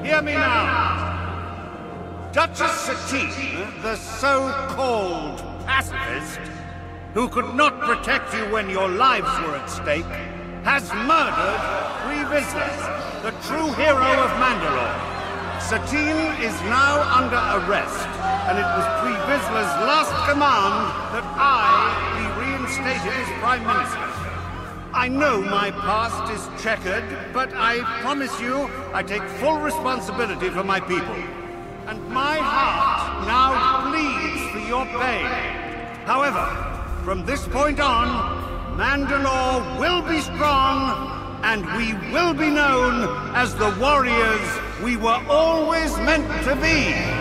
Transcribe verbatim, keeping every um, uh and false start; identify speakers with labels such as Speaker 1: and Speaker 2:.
Speaker 1: Hear me now. Duchess Satine, the so-called pacifist, who could not protect you when your lives were at stake, has murdered Pre Vizsla, the true hero of Mandalore. Satine is now under arrest, and it was Pre Vizsla's last command that I be reinstated as Prime Minister. I know my past is checkered, but I promise you I take full responsibility for my people. And my heart now bleeds for your pain. However, from this point on, Mandalore will be strong, and we will be known as the warriors we were always meant to be.